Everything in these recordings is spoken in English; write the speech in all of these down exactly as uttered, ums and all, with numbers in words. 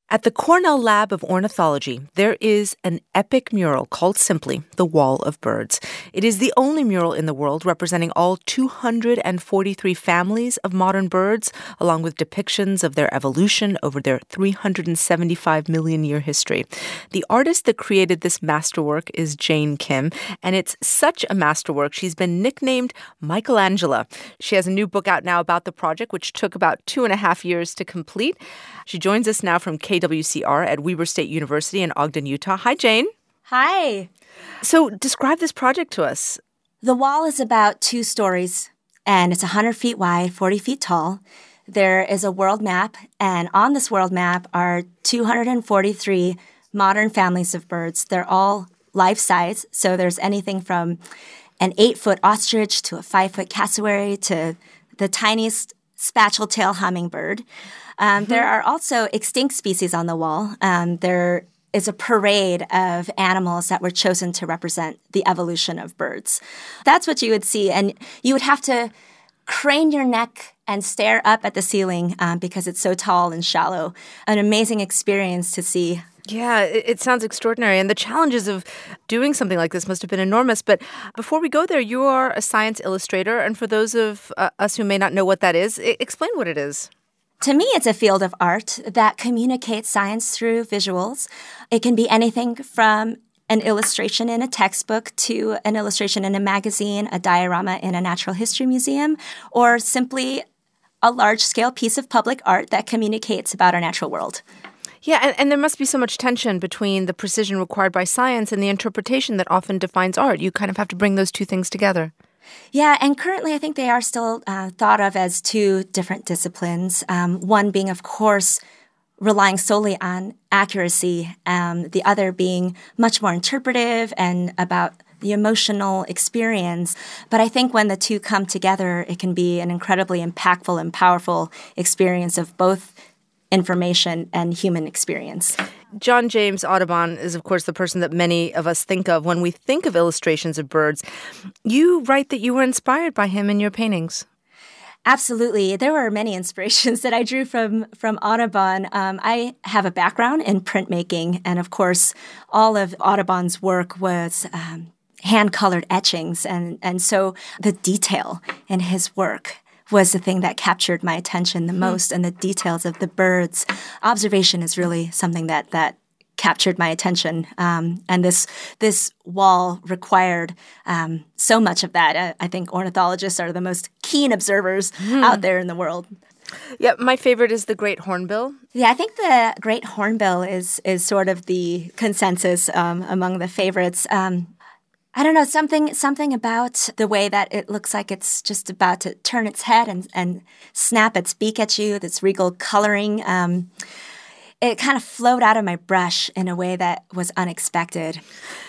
At the Cornell Lab of Ornithology, there is an epic mural called simply The Wall of Birds. It is the only mural in the world representing all two hundred forty-three families of modern birds, along with depictions of their evolution over their three hundred seventy-five million year history. The artist that created this masterwork is Jane Kim, and it's such a masterwork, she's been nicknamed Michelangelo. She has a new book out now about the project, which took about two and a half years to complete. She joins us now from K W C R at Weber State University in Ogden, Utah. Hi, Jane. Hi. So describe this project to us. The wall is about two stories, and it's one hundred feet wide, forty feet tall. There is a world map, and on this world map are two hundred forty-three modern families of birds. They're all life-size, so there's anything from an eight-foot ostrich to a five-foot cassowary to the tiniest spatule-tail hummingbird. Um, mm-hmm. There are also extinct species on the wall. Um, there is a parade of animals that were chosen to represent the evolution of birds. That's what you would see, and you would have to crane your neck and stare up at the ceiling um, because it's so tall and shallow. An amazing experience to see. Yeah, it, it sounds extraordinary. And the challenges of doing something like this must have been enormous. But before we go there, you are a science illustrator. And for those of uh, us who may not know what that is, I- explain what it is. To me, it's a field of art that communicates science through visuals. It can be anything from an illustration in a textbook to an illustration in a magazine, a diorama in a natural history museum, or simply a large-scale piece of public art that communicates about our natural world. Yeah, and, and there must be so much tension between the precision required by science and the interpretation that often defines art. You kind of have to bring those two things together. Yeah, and currently I think they are still uh, thought of as two different disciplines, um, one being, of course, relying solely on accuracy, um, the other being much more interpretive and about the emotional experience. But I think when the two come together, it can be an incredibly impactful and powerful experience of both information and human experience. John James Audubon is, of course, the person that many of us think of when we think of illustrations of birds. You write that you were inspired by him in your paintings. Absolutely. There were many inspirations that I drew from, from Audubon. Um, I have a background in printmaking, and of course, all of Audubon's work was um, hand-colored etchings, and, and so the detail in his work was the thing that captured my attention the most, and the details of the birds. Observation is really something that that captured my attention, um, and this this wall required um, so much of that. I, I think ornithologists are the most keen observers mm. out there in the world. Yeah, my favorite is the great hornbill. Yeah, I think the great hornbill is is sort of the consensus um, among the favorites. Um, I don't know, something something about the way that it looks like it's just about to turn its head and, and snap its beak at you, this regal coloring. Um, it kind of flowed out of my brush in a way that was unexpected.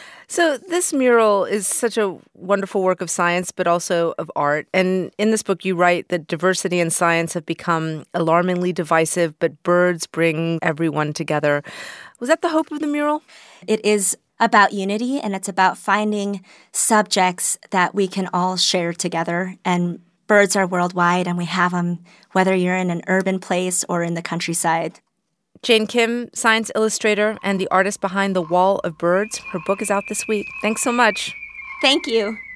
So this mural is such a wonderful work of science, but also of art. And in this book, you write that diversity in science have become alarmingly divisive, but birds bring everyone together. Was that the hope of the mural? It is about unity, and it's about finding subjects that we can all share together. And birds are worldwide, and we have them whether you're in an urban place or in the countryside. Jane Kim, science illustrator and the artist behind The Wall of Birds. Her book is out this week. Thanks so much. Thank you.